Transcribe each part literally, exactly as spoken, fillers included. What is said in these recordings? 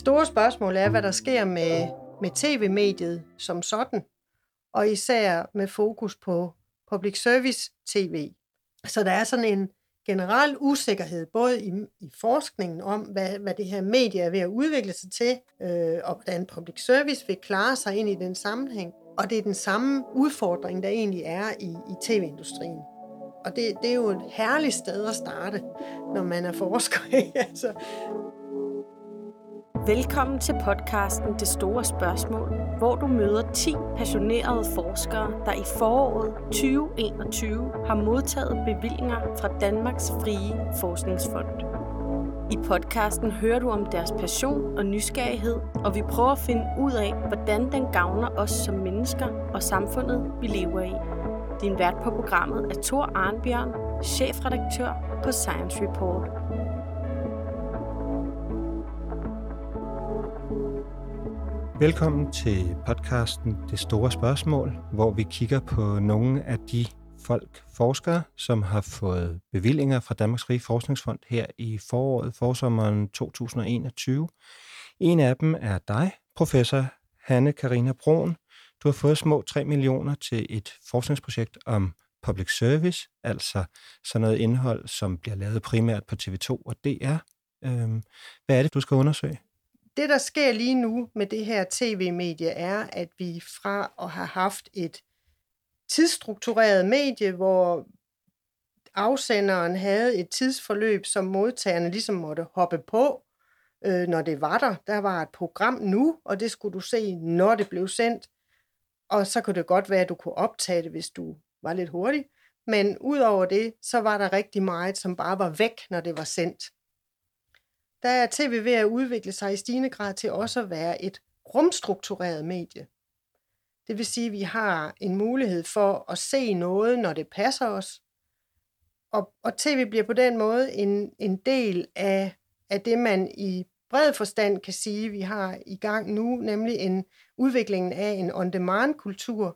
store spørgsmål er, hvad der sker med, med tv-mediet som sådan, og især med fokus på public service tv. Så der er sådan en generel usikkerhed, både i, i forskningen om, hvad, hvad det her medie er ved at udvikle sig til, øh, og hvordan public service vil klare sig ind i den sammenhæng. Og det er den samme udfordring, der egentlig er i, i tv-industrien. Og det, det er jo et herligt sted at starte, når man er forsker. altså. Velkommen til podcasten Det Store Spørgsmål, hvor du møder ti passionerede forskere, der i foråret tyve enogtyve har modtaget bevillinger fra Danmarks Frie Forskningsfond. I podcasten hører du om deres passion og nysgerrighed, og vi prøver at finde ud af, hvordan den gavner os som mennesker og samfundet, vi lever i. Din vært på programmet er Thor Arnbjørn, chefredaktør på Science Report. Velkommen til podcasten Det Store Spørgsmål, hvor vi kigger på nogle af de folk, forskere, som har fået bevillinger fra Danmarks Frie Forskningsfond her i foråret, forsommeren to tusind og enogtyve. En af dem er dig, professor Hanne Carina Bruun. Du har fået små tre millioner til et forskningsprojekt om public service, altså sådan noget indhold, som bliver lavet primært på T V to og D R. Øhm, hvad er det, du skal undersøge? Det, der sker lige nu med det her tv-medie, er, at vi fra at have haft et tidsstruktureret medie, hvor afsenderen havde et tidsforløb, som modtagerne ligesom måtte hoppe på, øh, når det var der. Der var et program nu, og det skulle du se, når det blev sendt. Og så kunne det godt være, at du kunne optage det, hvis du var lidt hurtig. Men udover det, så var der rigtig meget, som bare var væk, når det var sendt. Der er tv ved at udvikle sig i stigende grad til også at være et rumstruktureret medie. Det vil sige, at vi har en mulighed for at se noget, når det passer os. Og, og tv bliver på den måde en, en del af, af det, man i bred forstand kan sige, vi har i gang nu, nemlig en udvikling af en on-demand-kultur,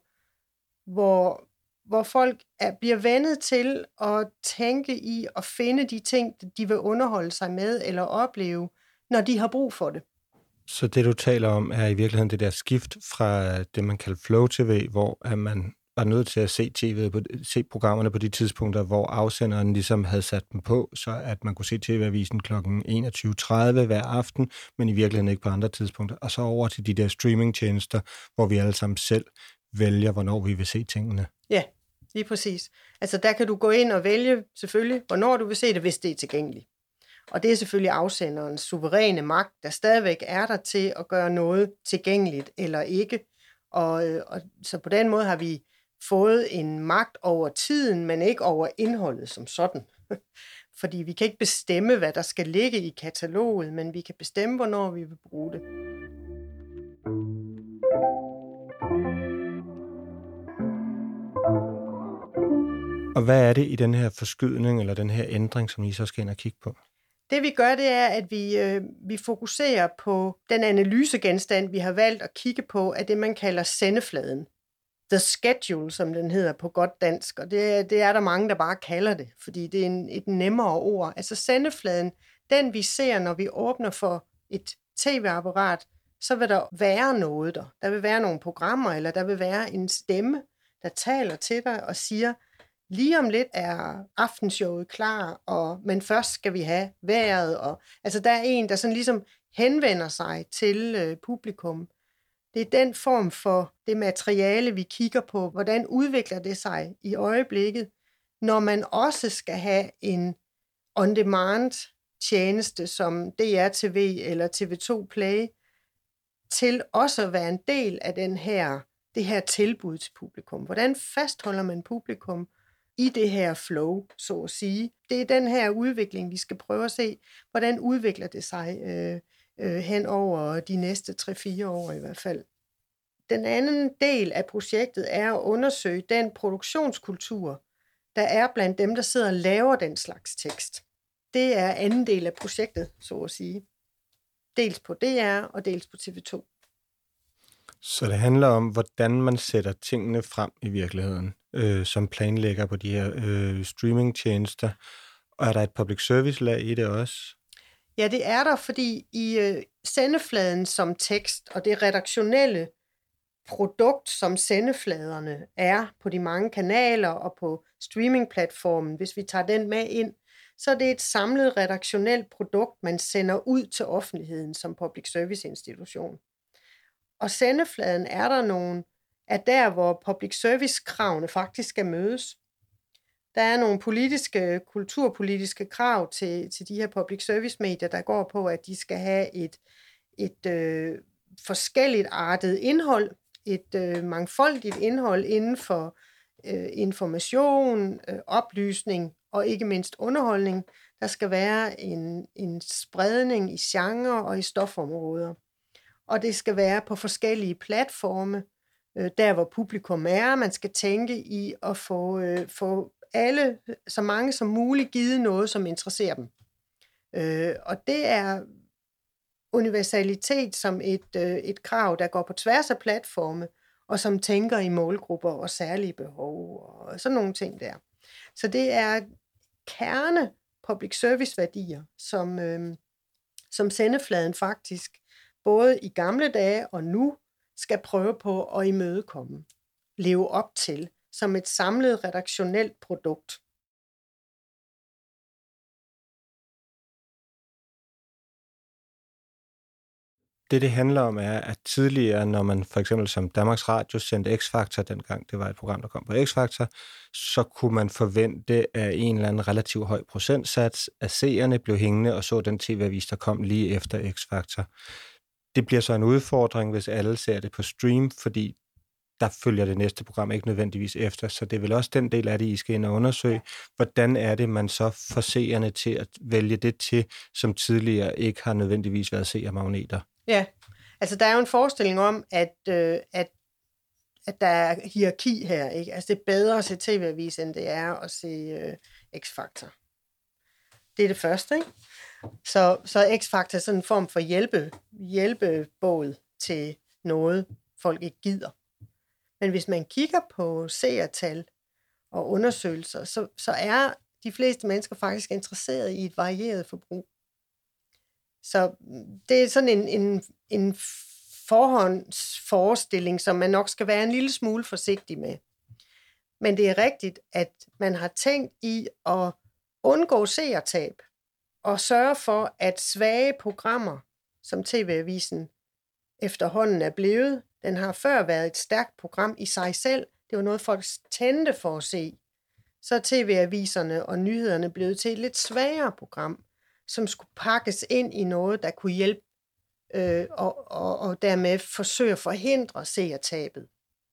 hvor, hvor folk er, bliver vænnet til at tænke i og finde de ting, de vil underholde sig med eller opleve, når de har brug for det. Så det, du taler om, er i virkeligheden det der skift fra det, man kalder flow-tv, hvor man var nødt til at se T V'et på, se programmerne på de tidspunkter, hvor afsenderen ligesom havde sat dem på, så at man kunne se T V-avisen klokken enogtyve tredive hver aften, men i virkeligheden ikke på andre tidspunkter. Og så over til de der streamingtjenester, hvor vi alle sammen selv vælger, hvornår vi vil se tingene. Ja, lige præcis. Altså der kan du gå ind og vælge selvfølgelig, hvornår du vil se det, hvis det er tilgængeligt. Og det er selvfølgelig afsenderens suveræne magt, der stadigvæk er der til at gøre noget tilgængeligt eller ikke. Og, og så på den måde har vi fået en magt over tiden, men ikke over indholdet som sådan. Fordi vi kan ikke bestemme, hvad der skal ligge i kataloget, men vi kan bestemme, hvornår vi vil bruge det. Og hvad er det i den her forskydning eller den her ændring, som I så skal ind og kigge på? Det vi gør, det er, at vi, øh, vi fokuserer på den analysegenstand, vi har valgt at kigge på, af det, man kalder sendefladen. The schedule, som den hedder på godt dansk, og det, det er der mange, der bare kalder det, fordi det er en, et nemmere ord. Altså sendefladen, den vi ser, når vi åbner for et tv-apparat, så vil der være noget der. Der vil være nogle programmer, eller der vil være en stemme, der taler til dig og siger, lige om lidt er aftenshowet klar, og, men først skal vi have vejret. Og, altså der er en, der sådan ligesom henvender sig til øh, publikum. Det er den form for det materiale, vi kigger på. Hvordan udvikler det sig i øjeblikket, når man også skal have en on-demand tjeneste som D R T V eller T V to Play, til også at være en del af den her, det her tilbud til publikum. Hvordan fastholder man publikum i det her flow, så at sige? Det er den her udvikling, vi skal prøve at se. Hvordan udvikler det sig øh, øh, hen over de næste tre fire år i hvert fald. Den anden del af projektet er at undersøge den produktionskultur, der er blandt dem, der sidder og laver den slags tekst. Det er anden del af projektet, så at sige. Dels på D R og dels på T V to. Så det handler om, hvordan man sætter tingene frem i virkeligheden, øh, som planlægger på de her øh, streamingtjenester. Og er der et public service lag i det også? Ja, det er der, fordi i, øh, sendefladen som tekst, og det redaktionelle produkt, som sendefladerne er på de mange kanaler og på streamingplatformen, hvis vi tager den med ind, så er det et samlet redaktionelt produkt, man sender ud til offentligheden som public service institution. Og sendefladen er der nogle, er der, hvor public service kravene faktisk skal mødes. Der er nogle politiske, kulturpolitiske krav til, til de her public service medier, der går på, at de skal have et, et øh, forskelligt artet indhold, et øh, mangfoldigt indhold inden for øh, information, øh, oplysning og ikke mindst underholdning. Der skal være en, en spredning i genre og i stofområder. Og det skal være på forskellige platforme, øh, der hvor publikum er. Man skal tænke i at få, øh, få alle, så mange som muligt, givet noget, som interesserer dem. Øh, og det er universalitet som et, øh, et krav, der går på tværs af platforme, og som tænker i målgrupper og særlige behov, og sådan nogle ting der. Så det er kerne public service værdier, som, øh, som sendefladen faktisk både i gamle dage og nu skal prøve på at imødekomme, leve op til, som et samlet redaktionelt produkt. Det, det handler om, er, at tidligere, når man for eksempel som Danmarks Radio sendte X-Factor, dengang det var et program, der kom på X-Factor, så kunne man forvente, at en eller anden relativt høj procentsats af seerne blev hængende og så den tv-avis, der kom lige efter X-Factor. Det bliver så en udfordring, hvis alle ser det på stream, fordi der følger det næste program ikke nødvendigvis efter, så det er vel også den del af det, I skal ind og undersøge. Hvordan er det, man så får seerne til at vælge det til, som tidligere ikke har nødvendigvis været seermagneter? Ja, altså der er jo en forestilling om, at, øh, at, at der er hierarki her, ikke? Altså det er bedre at se tv-avis, end det er at se øh, X-Factor. Det er det første, ikke? Så, så X-Factor er sådan en form for hjælpe, hjælpebåd til noget, folk ikke gider. Men hvis man kigger på seertal og undersøgelser, så, så er de fleste mennesker faktisk interesseret i et varieret forbrug. Så det er sådan en, en, en forhåndsforestilling, som man nok skal være en lille smule forsigtig med. Men det er rigtigt, at man har tænkt i at undgå seertab og sørge for, at svage programmer, som tv-avisen efterhånden er blevet, den har før været et stærkt program i sig selv. Det var noget, folk tændte for at se. Så er tv-aviserne og nyhederne blevet til et lidt svagere program, som skulle pakkes ind i noget, der kunne hjælpe øh, og, og, og dermed forsøge at forhindre seertabet.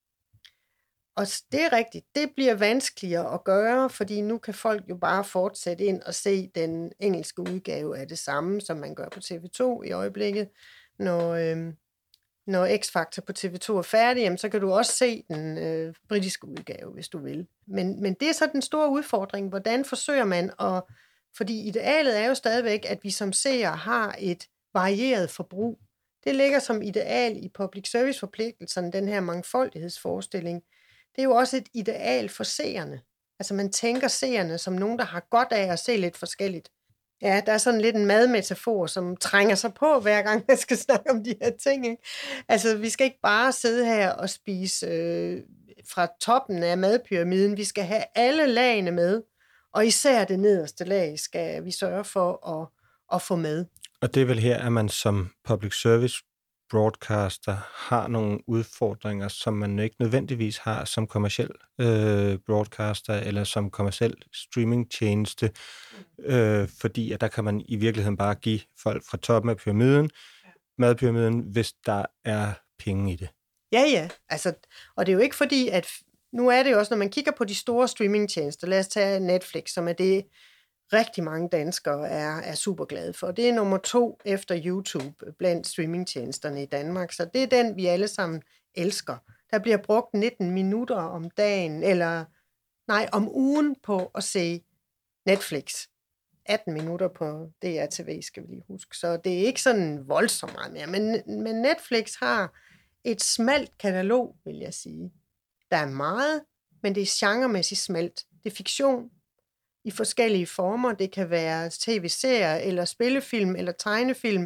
Og det er rigtigt, det bliver vanskeligere at gøre, fordi nu kan folk jo bare fortsætte ind og se den engelske udgave af det samme, som man gør på T V to i øjeblikket. Når, øh, når X-Factor på T V to er færdig, jamen, så kan du også se den øh, britiske udgave, hvis du vil. Men, men det er så den store udfordring, hvordan forsøger man at... Fordi idealet er jo stadigvæk, at vi som seere har et varieret forbrug. Det ligger som ideal i public service forpligtelserne, den her mangfoldighedsforestilling. Det er jo også et ideal for seerne. Altså man tænker seerne som nogen, der har godt af at se lidt forskelligt. Ja, der er sådan lidt en madmetafor, som trænger sig på, hver gang man skal snakke om de her ting, ikke? Altså vi skal ikke bare sidde her og spise øh, fra toppen af madpyramiden. Vi skal have alle lagene med. Og især det nederste lag skal vi sørge for at, at få med. Og det er vel her, at man som public service broadcaster har nogle udfordringer, som man ikke nødvendigvis har som kommerciel øh, broadcaster eller som kommerciel streamingtjeneste, øh, fordi at der kan man i virkeligheden bare give folk fra toppen af pyramiden, madpyramiden, hvis der er penge i det. Ja, ja. Altså, og det er jo ikke fordi, at nu er det jo også, når man kigger på de store streamingtjenester, lad os tage Netflix, som er det, rigtig mange danskere er, er super glade for. Det er nummer to efter YouTube blandt streamingtjenesterne i Danmark, så det er den, vi alle sammen elsker. Der bliver brugt nitten minutter om dagen, eller nej, om ugen på at se Netflix. atten minutter på D R T V, skal vi lige huske. Så det er ikke sådan voldsomt meget mere, men, men Netflix har et smalt katalog, vil jeg sige. Der er meget, men det er genremæssigt smalt. Det er fiktion i forskellige former. Det kan være tv-serier, eller spillefilm, eller tegnefilm.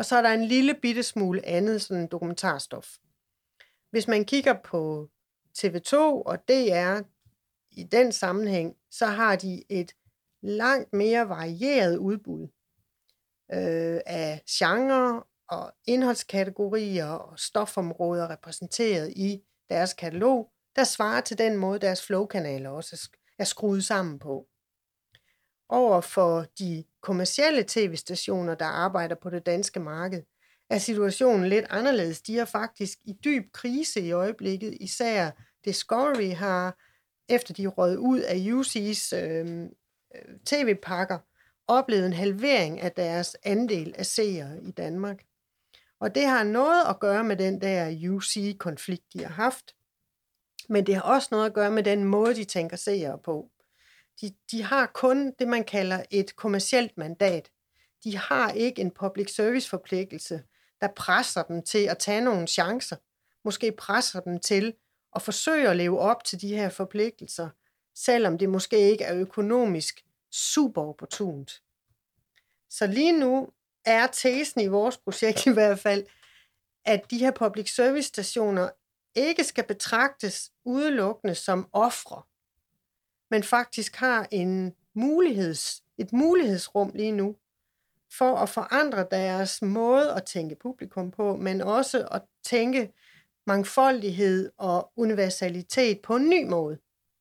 og så er der en lille bitte smule andet sådan dokumentarstof. Hvis man kigger på T V to og D R i den sammenhæng, så har de et langt mere varieret udbud øh, af genre og indholdskategorier og stofområder repræsenteret i deres katalog, der svarer til den måde, deres flowkanaler også er skruet sammen på. Over for de kommercielle tv-stationer, der arbejder på det danske marked, er situationen lidt anderledes. De er faktisk i dyb krise i øjeblikket. Især Discovery har, efter de rød ud af U C's øh, tv-pakker, oplevet en halvering af deres andel af seere i Danmark. Og det har noget at gøre med den der U C-konflikt, de har haft. Men det har også noget at gøre med den måde, de tænker seere på. De, de har kun det, man kalder et kommercielt mandat. De har ikke en public service forpligtelse, der presser dem til at tage nogle chancer. Måske presser dem til at forsøge at leve op til de her forpligtelser, selvom det måske ikke er økonomisk super opportunt. Så lige nu er tesen i vores projekt i hvert fald, at de her public service stationer ikke skal betragtes udelukkende som ofre, men faktisk har en muligheds, et mulighedsrum lige nu for at forandre deres måde at tænke publikum på, men også at tænke mangfoldighed og universalitet på en ny måde.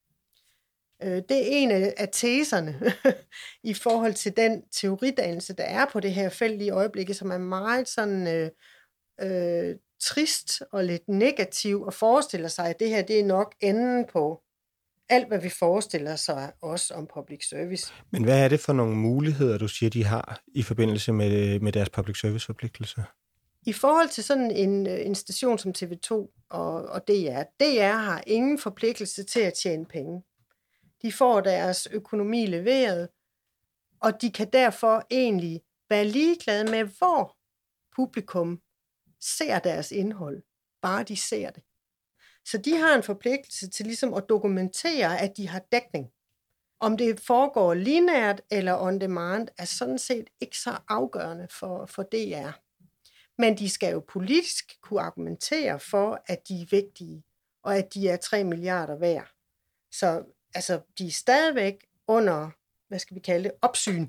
Det er en af teserne i forhold til den teoridannelse, der er på det her felt i øjeblikket, som er meget sådan øh, øh, trist og lidt negativ, og forestiller sig, at det her det er nok enden på alt, hvad vi forestiller sig også om public service. Men hvad er det for nogle muligheder, du siger, de har i forbindelse med, med deres public service forpligtelser? I forhold til sådan en, en station som T V to og, og D R, D R har ingen forpligtelse til at tjene penge. De får deres økonomi leveret, og de kan derfor egentlig være ligeglade med, hvor publikum ser deres indhold, bare de ser det. Så de har en forpligtelse til ligesom at dokumentere, at de har dækning. Om det foregår lineært eller on demand, er sådan set ikke så afgørende for, for D R. Men de skal jo politisk kunne argumentere for, at de er vigtige, og at de er tre milliarder værd. Så altså, de er stadigvæk under, hvad skal vi kalde det, opsyn.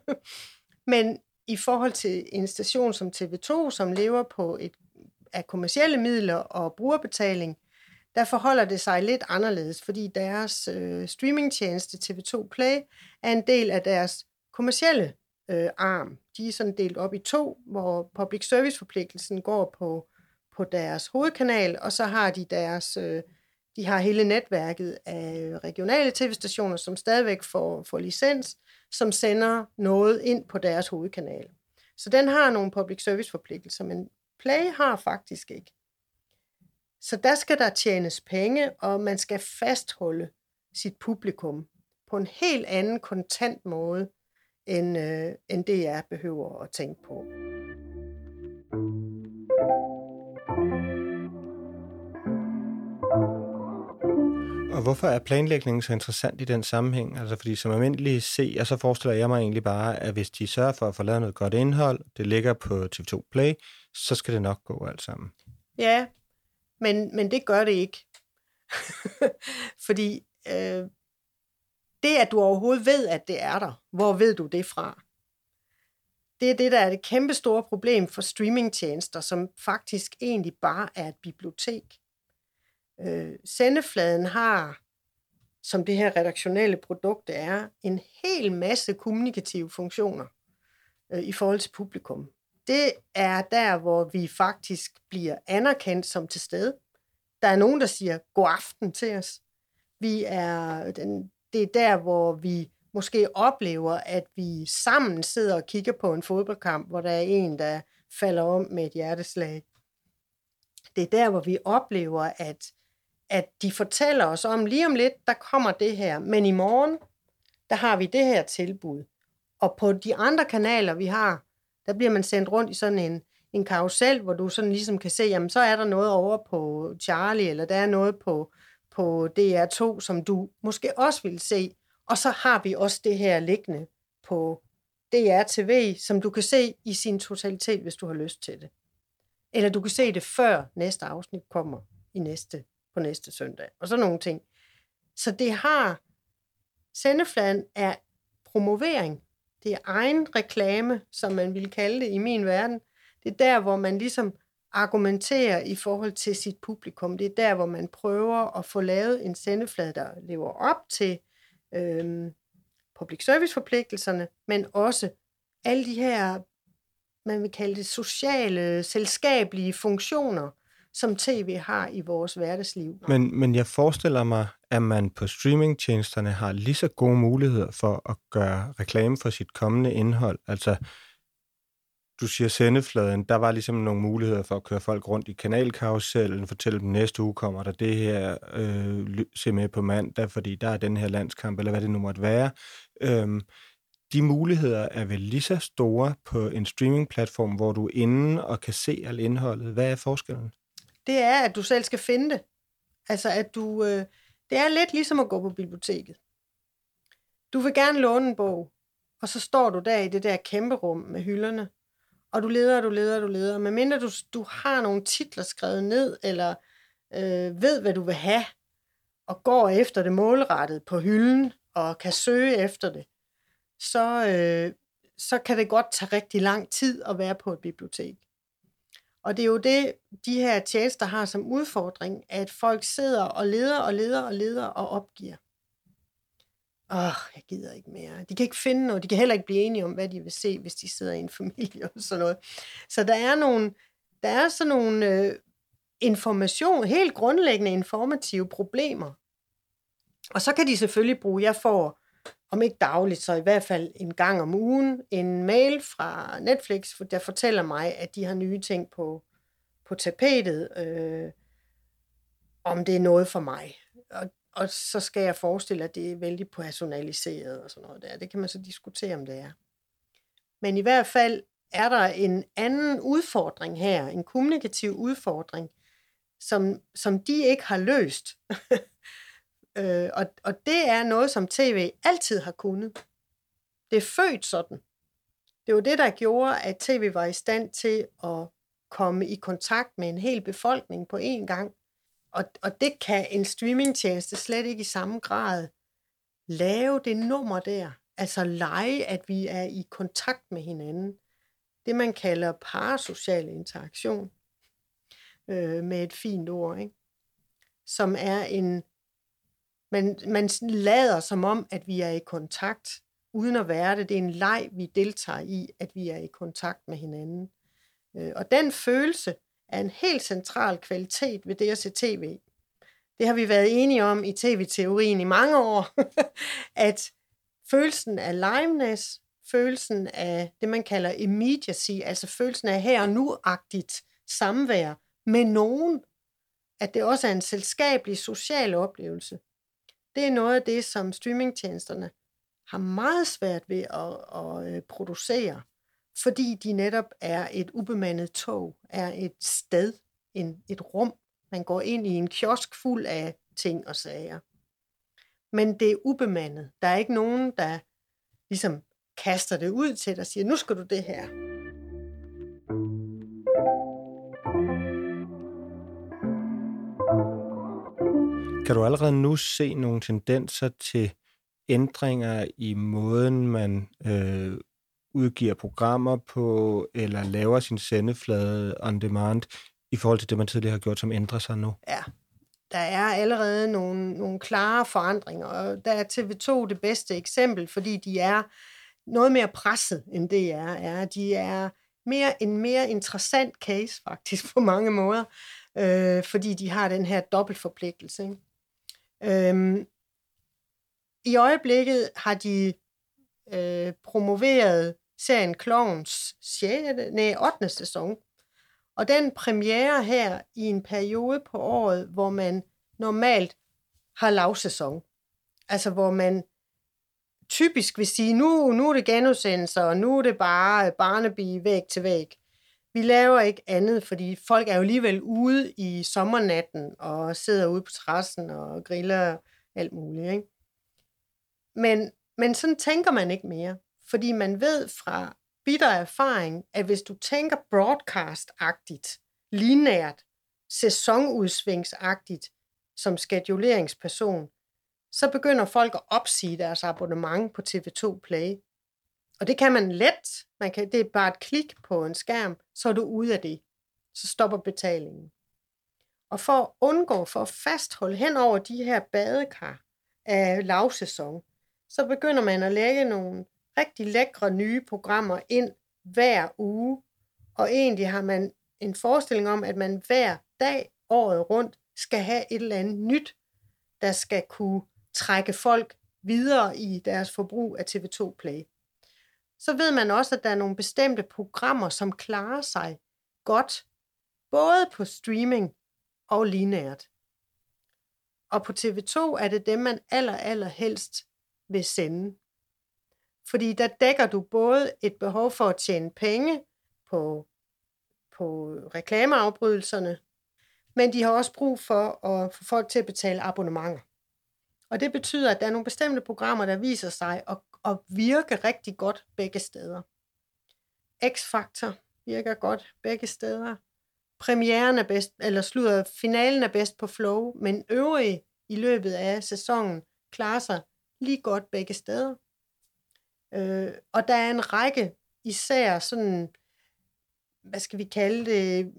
Men i forhold til en station som T V to, som lever på et, af kommercielle midler og brugerbetaling, der forholder det sig lidt anderledes, fordi deres øh, streamingtjeneste T V to Play er en del af deres kommercielle øh, arm. De er sådan delt op i to, hvor public service-forpligtelsen går på, på deres hovedkanal, og så har de deres... Øh, De har hele netværket af regionale tv-stationer, som stadigvæk får, får licens, som sender noget ind på deres hovedkanal. Så den har nogle public service forpligtelser, men Play har faktisk ikke. Så der skal der tjenes penge, og man skal fastholde sit publikum på en helt anden kontant måde, end, øh, end D R behøver at tænke på. Og hvorfor er planlægningen så interessant i den sammenhæng? Altså fordi som almindelig seer, så forestiller jeg mig egentlig bare, at hvis de sørger for at få lavet noget godt indhold, det ligger på T V to Play, så skal det nok gå alt sammen. Ja, men, men det gør det ikke. Fordi øh, det, at du overhovedet ved, at det er der, hvor ved du det fra? Det er det, der er det kæmpe store problem for streamingtjenester, som faktisk egentlig bare er et bibliotek. Øh, sendefladen har, som det her redaktionelle produkt er, en hel masse kommunikative funktioner øh, i forhold til publikum. Det er der, hvor vi faktisk bliver anerkendt som til stede. Der er nogen, der siger god aften til os. Vi er den, det er der, hvor vi måske oplever, at vi sammen sidder og kigger på en fodboldkamp, hvor der er en, der falder om med et hjerteslag. Det er der, hvor vi oplever, at at de fortæller os om, lige om lidt, der kommer det her, men i morgen, der har vi det her tilbud. Og på de andre kanaler, vi har, der bliver man sendt rundt i sådan en, en karusel, hvor du sådan ligesom kan se, jamen så er der noget over på Charlie, eller der er noget på, på D R to, som du måske også vil se. Og så har vi også det her liggende på D R T V, som du kan se i sin totalitet, hvis du har lyst til det. Eller du kan se det før næste afsnit kommer i næste, på næste søndag. Og sådan nogle ting. Så det har, sendefladen er promovering. Det er egen reklame, som man vil kalde det i min verden. Det er der, hvor man ligesom argumenterer i forhold til sit publikum. Det er der, hvor man prøver at få lavet en sendeflade, der lever op til øhm, public service-forpligtelserne, men også alle de her, man vil kalde det sociale, selskabelige funktioner, som tv har i vores hverdagsliv. Men, men jeg forestiller mig, at man på streamingtjenesterne har lige så gode muligheder for at gøre reklame for sit kommende indhold. Altså, du siger sendefladen, der var ligesom nogle muligheder for at køre folk rundt i kanalkarusellen, fortælle dem, næste uge kommer der det her, øh, se med på mandag, fordi der er den her landskamp, eller hvad det nu måtte være. Øhm, de muligheder er vel lige så store på en streamingplatform, hvor du er inde og kan se alt indholdet. Hvad er forskellen? Det er, at du selv skal finde det. Altså, at du... Øh, det er lidt ligesom at gå på biblioteket. Du vil gerne låne en bog, og så står du der i det der kæmpe rum med hylderne, og du leder, du leder, du leder. Men mindre du, du har nogle titler skrevet ned, eller øh, ved, hvad du vil have, og går efter det målrettet på hylden, og kan søge efter det, så, øh, så kan det godt tage rigtig lang tid at være på et bibliotek. Og det er jo det, de her tjenester har som udfordring, at folk sidder og leder og leder og leder og opgiver. Åh, oh, jeg gider ikke mere. De kan ikke finde noget. De kan heller ikke blive enige om, hvad de vil se, hvis de sidder i en familie og sådan noget. Så der er nogle, der er sådan nogle øh, information, helt grundlæggende informative problemer. Og så kan de selvfølgelig bruge, jeg får, om ikke dagligt, så i hvert fald en gang om ugen, en mail fra Netflix, der fortæller mig, at de har nye ting på, på tapetet, øh, om det er noget for mig. Og, og så skal jeg forestille, at det er vældig personaliseret og sådan noget der. Det kan man så diskutere, om det er. Men i hvert fald er der en anden udfordring her, en kommunikativ udfordring, som, som de ikke har løst. øh, og, og det er noget, som tv altid har kunnet. Det er født sådan. Det var det, der gjorde, at tv var i stand til at komme i kontakt med en hel befolkning på én gang. Og, og det kan en streamingtjeneste slet ikke i samme grad lave det nummer der. Altså lege, at vi er i kontakt med hinanden. Det, man kalder parasocial interaktion. Øh, med et fint ord, ikke? Som er en... Man, man lader som om, at vi er i kontakt, uden at være det. Det er en leg, vi deltager i, at vi er i kontakt med hinanden. Øh, og den følelse er en helt central kvalitet ved det at se tv. Det har vi været enige om i tv-teorien i mange år, at følelsen af liveness, følelsen af det, man kalder immediacy, altså følelsen af her og nu-agtigt samvær med nogen, at det også er en selskabelig social oplevelse. Det er noget af det, som streamingtjenesterne har meget svært ved at, at producere, fordi de netop er et ubemandet tog, er et sted, en, et rum. Man går ind i en kiosk fuld af ting og sager. Men det er ubemandet. Der er ikke nogen, der ligesom kaster det ud til dig og siger, nu skal du det her. Kan du allerede nu se nogle tendenser til ændringer i måden, man øh, udgiver programmer på, eller laver sin sendeflade on demand, i forhold til det, man tidligere har gjort, som ændrer sig nu? Ja, der er allerede nogle, nogle klare forandringer, og der er T V to det bedste eksempel, fordi de er noget mere presset, end det er. er. De er mere, en mere interessant case, faktisk, på mange måder, øh, fordi de har den her dobbeltforpligtelse, ikke? Øhm, I øjeblikket har de øh, promoveret serien Klovns sjette, nej, ottende sæson. Og den premiere her i en periode på året, hvor man normalt har lavsæson. Altså hvor man typisk vil sige, nu, nu er det genudsendelser, og nu er det bare Barnaby væg til væg. Vi laver ikke andet, fordi folk er jo alligevel ude i sommernatten og sidder ude på terrassen og griller alt muligt, ikke? Men, men sådan tænker man ikke mere, Fordi man ved fra bitter erfaring, at hvis du tænker broadcast-agtigt, lineært, sæsonudsvingsagtigt, som skeduleringsperson, så begynder folk at opsige deres abonnement på T V to Play. Og det kan man let. Man kan, det er bare et klik på en skærm, så er du ude af det. Så stopper betalingen. Og for at undgå, for at fastholde hen over de her badekar af lavsæson, så begynder man at lægge nogle rigtig lækre nye programmer ind hver uge. Og egentlig har man en forestilling om, at man hver dag året rundt skal have et eller andet nyt, der skal kunne trække folk videre i deres forbrug af T V to Play. Så ved man også, at der er nogle bestemte programmer, som klarer sig godt, både på streaming og lineært. Og på T V to er det dem, man aller, aller helst vil sende. Fordi der dækker du både et behov for at tjene penge på, på reklameafbrydelserne, men de har også brug for at få folk til at betale abonnementer. Og det betyder, at der er nogle bestemte programmer, der viser sig at, at virke rigtig godt begge steder. X-Factor virker godt begge steder. Premieren er bedst, eller slutter, finalen er bedst på Flow, men øvrige i løbet af sæsonen klarer sig lige godt begge steder. Øh, og der er en række, især sådan, hvad skal vi kalde det,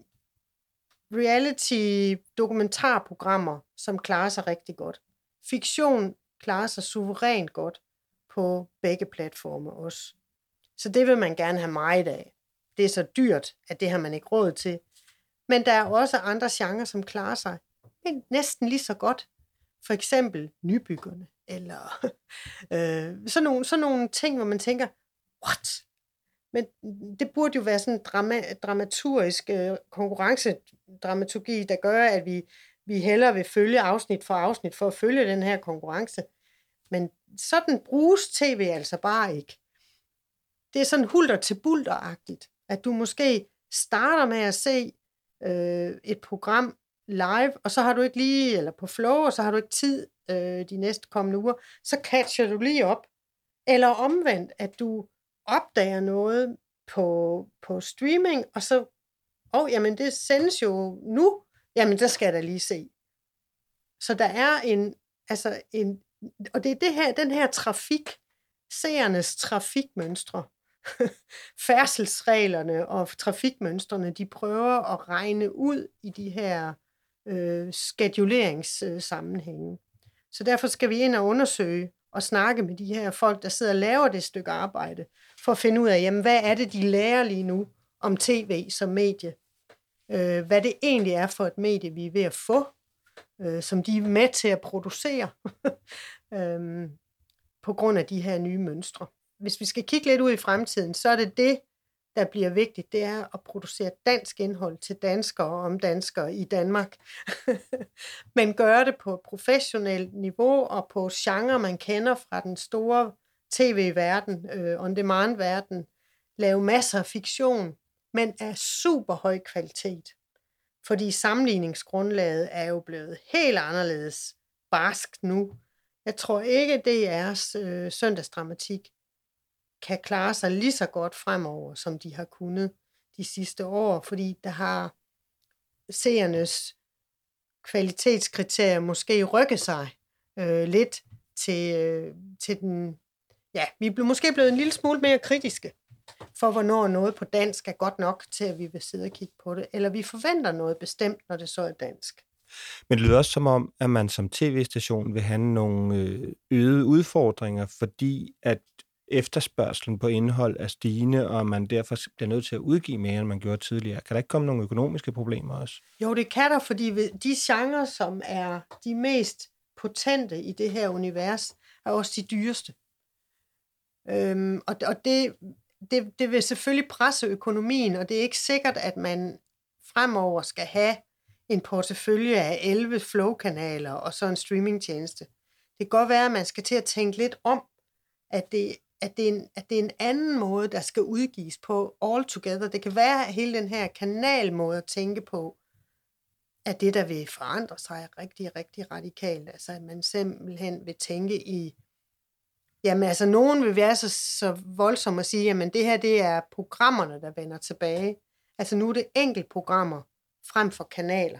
reality-dokumentarprogrammer, som klarer sig rigtig godt. Fiktion klarer sig suverænt godt på begge platforme også. Så det vil man gerne have meget af. Det er så dyrt, at det har man ikke råd til. Men der er også andre genrer, som klarer sig næsten lige så godt. For eksempel Nybyggerne, eller øh, sådan, nogle, sådan nogle ting, hvor man tænker, what? Men det burde jo være sådan en drama, dramaturgisk øh, konkurrencedramaturgi, der gør, at vi, vi hellere vil følge afsnit for afsnit for at følge den her konkurrence. Men sådan bruges tv altså bare ikke. Det er sådan hulter til bulter-agtigt, at du måske starter med at se øh, et program live, og så har du ikke lige, eller på Flow, og så har du ikke tid øh, de næste kommende uger, så catcher du lige op. Eller omvendt, at du opdager noget på, på streaming, og så, åh, oh, jamen det sendes jo nu, jamen der skal jeg da lige se. Så der er en, altså en, og det er det her, den her trafik, seernes trafikmønstre, færdselsreglerne og trafikmønstrene, de prøver at regne ud i de her øh, skeduleringssammenhænge. Så derfor skal vi ind og undersøge og snakke med de her folk, der sidder og laver det stykke arbejde, for at finde ud af, jamen, hvad er det, de lærer lige nu om tv som medie? Øh, hvad det egentlig er for et medie, vi er ved at få, øh, som de er med til at producere, øh, på grund af de her nye mønstre. Hvis vi skal kigge lidt ud i fremtiden, så er det det, der bliver vigtigt, det er at producere dansk indhold til danskere og om danskere i Danmark. Men gøre det på professionelt niveau og på genre, man kender fra den store tv-verden, øh, on-demand-verden. Lave masser af fiktion, men af super høj kvalitet. Fordi sammenligningsgrundlaget er jo blevet helt anderledes barskt nu. Jeg tror ikke, at D R's øh, søndagsdramatik kan klare sig lige så godt fremover, som de har kunnet de sidste år, fordi der har seernes kvalitetskriterier måske rykket sig øh, lidt til, øh, til den, ja, vi er måske blevet en lille smule mere kritiske for, hvornår noget på dansk er godt nok til, at vi vil sidde og kigge på det, eller vi forventer noget bestemt, når det så er dansk. Men det lyder også som om, at man som tv-station vil have nogle øgede udfordringer, fordi at efterspørgselen på indhold er stigende, og man derfor bliver nødt til at udgive mere, end man gjorde tidligere. Kan der ikke komme nogle økonomiske problemer også? Jo, det kan der, fordi de genrer, som er de mest potente i det her univers, er også de dyreste. Øhm, og og det, det, det vil selvfølgelig presse økonomien, og det er ikke sikkert, at man fremover skal have en portefølje af elleve Flow-kanaler og så en streamingtjeneste. Det kan godt være, at man skal til at tænke lidt om, at det At det, er en, at det er en anden måde, der skal udgives på all together. Det kan være, at hele den her kanalmåde at tænke på, at det, der vil forandre sig rigtig, rigtig radikalt. Altså, at man simpelthen vil tænke i, Jamen altså, nogen vil være så, så voldsomme at sige, jamen det her, det er programmerne, der vender tilbage. Altså nu er det enkeltprogrammer frem for kanaler.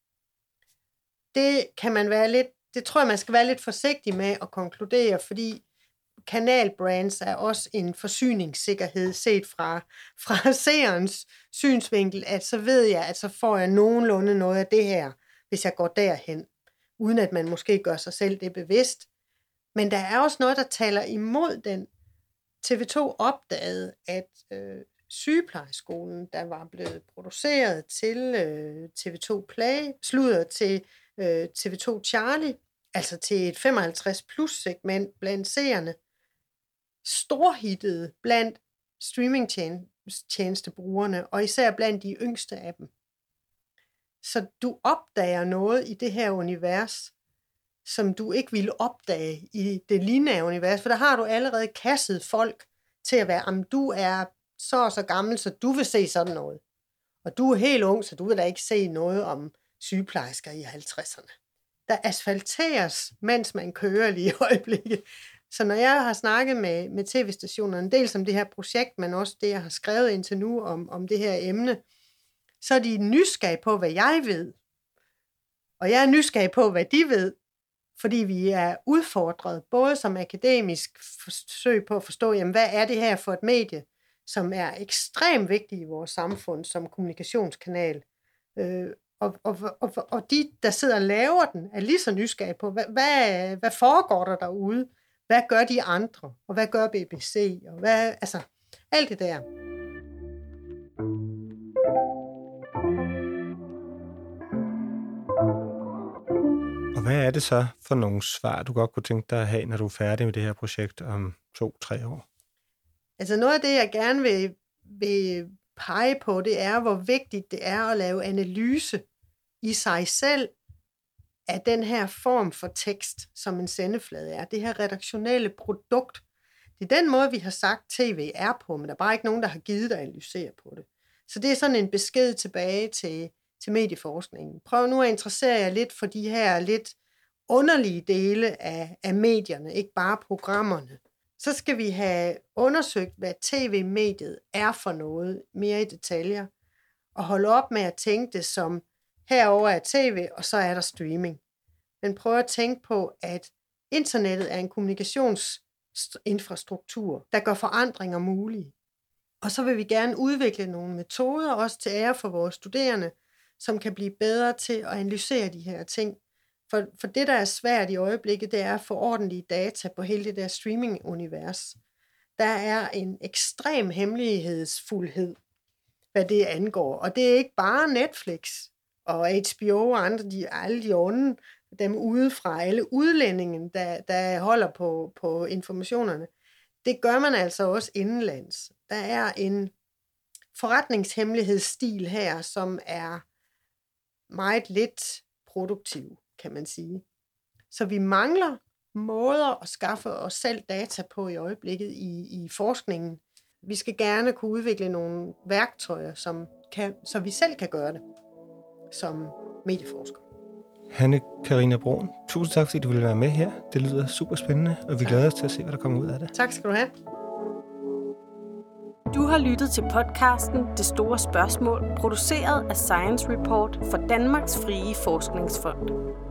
Det kan man være lidt, det tror jeg, man skal være lidt forsigtig med at konkludere, fordi kanalbrands er også en forsyningssikkerhed set fra, fra seerens synsvinkel, at så ved jeg, at så får jeg nogenlunde noget af det her, hvis jeg går derhen, uden at man måske gør sig selv det bevidst. Men der er også noget, der taler imod den. T V to opdagede, at øh, sygeplejeskolen, der var blevet produceret til øh, T V to Play, sludder til øh, T V to Charlie, altså til et femoghalvtreds plus segment blandt seerne, storhittede blandt streamingtjenestebrugerne, og især blandt de yngste af dem. Så du opdager noget i det her univers, som du ikke ville opdage i det lineære univers, for der har du allerede kasset folk til at være, om du er så og så gammel, så du vil se sådan noget. Og du er helt ung, så du vil da ikke se noget om sygeplejersker i halvtredserne. Der asfalteres, mens man kører lige i øjeblikket. Så når jeg har snakket med, med tv-stationerne, dels om det her projekt, men også det, jeg har skrevet indtil nu om, om det her emne, så er de nysgerrige på, hvad jeg ved. Og jeg er nysgerrig på, hvad de ved, fordi vi er udfordret, både som akademisk forsøg på at forstå, jamen, hvad er det her for et medie, som er ekstremt vigtigt i vores samfund som kommunikationskanal. Øh, og, og, og, og de, der sidder og laver den, er lige så nysgerrige på, hvad, hvad, hvad foregår der derude? Hvad gør de andre? Og hvad gør B B C? Og hvad, altså, alt det der. Og hvad er det så for nogle svar, du godt kunne tænke dig at have, når du er færdig med det her projekt om to-tre år? Altså noget af det, jeg gerne vil, vil pege på, det er, hvor vigtigt det er at lave analyse i sig selv af den her form for tekst, som en sendeflade er. Det her redaktionelle produkt. Det er den måde, vi har sagt, tv er på, men der er bare ikke nogen, der har givet dig at analysere på det. Så det er sådan en besked tilbage til, til medieforskningen. Prøv nu at interessere jer lidt for de her lidt underlige dele af, af medierne, ikke bare programmerne. Så skal vi have undersøgt, hvad tv-mediet er for noget mere i detaljer, og holde op med at tænke det som, herover er tv, og så er der streaming. Men prøv at tænke på, at internettet er en kommunikationsinfrastruktur, der gør forandringer mulige. Og så vil vi gerne udvikle nogle metoder, også til ære for vores studerende, som kan blive bedre til at analysere de her ting. For, for det, der er svært i øjeblikket, det er at få ordentlige data på hele det der streaming-univers. Der er en ekstrem hemmelighedsfuldhed, hvad det angår. Og det er ikke bare Netflix og H B O og andre, de, alle de onde, dem udefra, alle udlændingen, der, der holder på, på informationerne. Det gør man altså også indenlands. Der er en forretningshemmelighedsstil her, som er meget lidt produktiv, kan man sige. Så vi mangler måder at skaffe os selv data på i øjeblikket i, i forskningen. Vi skal gerne kunne udvikle nogle værktøjer, som kan, så vi selv kan gøre det som medieforsker. Hanne Karina Bruun, tusind tak, fordi du ville være med her. Det lyder super spændende, og vi glæder os til at se, hvad der kommer ud af det. Tak skal du have. Du har lyttet til podcasten Det Store Spørgsmål, produceret af Science Report for Danmarks Frie Forskningsfond.